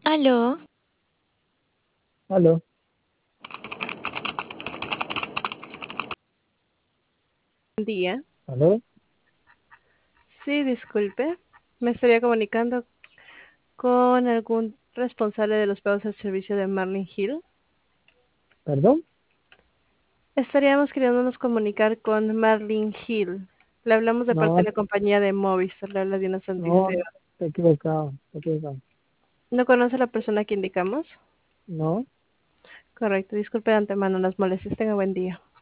Aló, Aló, Buen día. aló, Sí, disculpe. Me estaría comunicando con algún responsable de los pagos al servicio de Marlin Hill. perdón. Estaríamos queriéndonos comunicar con Marlin Hill. Le hablamos de parte No, de la compañía de Movistar, le habla Diana no, Santiceo. te he equivocado, te he equivocado. ¿No conoce a la persona que indicamos? No. Correcto, disculpe de antemano las molestias. Tenga buen día.